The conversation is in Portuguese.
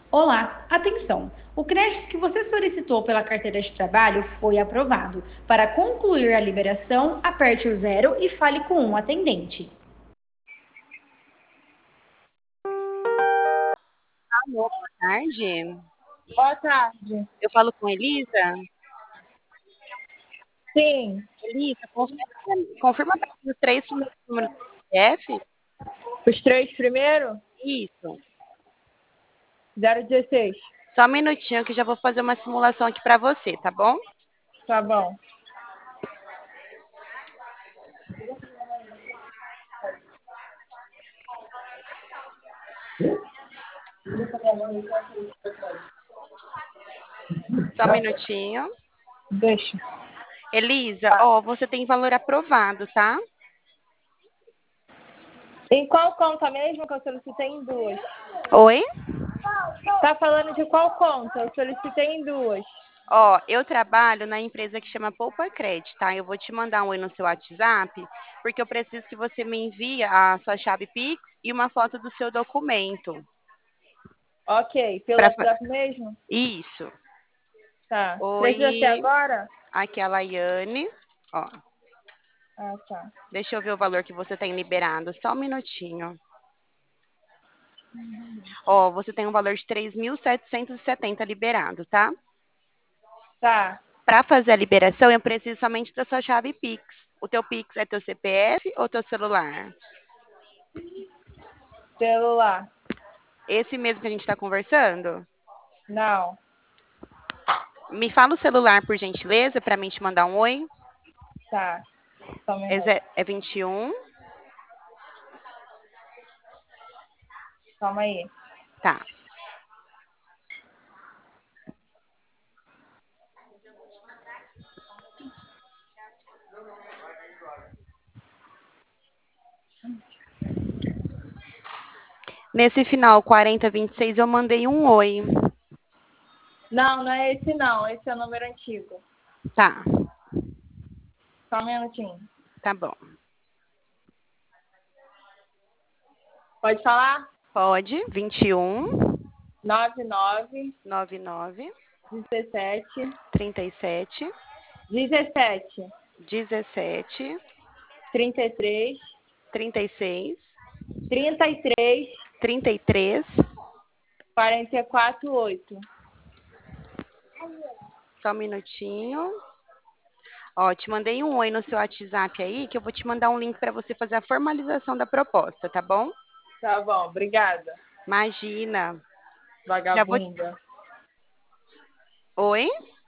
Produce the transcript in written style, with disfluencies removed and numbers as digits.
Olá, atenção! O crédito que você solicitou pela carteira de trabalho foi aprovado. Para concluir a liberação, aperte o zero e fale com um atendente. Alô, boa tarde. Boa tarde. Eu falo com Elisa. Sim, Elisa, confirma para mim os três primeiros números do CPF. os três primeiros, Isso. 016. Só um minutinho que já vou fazer uma simulação aqui para você, tá bom? Tá bom. Só um minutinho. Deixa. Elisa, ó, você tem valor aprovado, tá? Em qual conta mesmo que eu solicitei em duas? Oi? Tá falando de qual conta? Eu solicitei em duas. Ó, eu trabalho na empresa que chama Poupa Credit, tá? Eu vou te mandar um oi no seu WhatsApp, porque eu preciso que você me envie a sua chave Pix e uma foto do seu documento. Ok, pelo Pra... WhatsApp mesmo? Isso. Tá. Precisa ser Oi, agora? aqui é a Laiane. Ó, Ah, tá. deixa eu ver o valor que você tem liberado. Só um minutinho. Ó, você tem um valor de 3.770 liberado, tá? Tá. Para fazer a liberação, eu preciso somente da sua chave Pix. O teu Pix é teu CPF ou teu celular? Celular. Esse mesmo que a gente está conversando? Não. Me fala o celular, por gentileza, para mim te mandar um oi. Tá. Só um minuto. É 21. Calma aí. Tá. Nesse final 4026 eu mandei um oi. Não, não é esse não. Esse é o número antigo. Tá, Só um minutinho. tá bom. Pode falar? Pode. 21 99 99 17 37 17 17 33 36 33 33. 44 8. Só um minutinho. Ó, te mandei um oi no seu WhatsApp aí, que eu vou te mandar um link para você fazer a formalização da proposta, tá bom? Tá bom, obrigada. Imagina. Já vou. Vagabunda. Oi?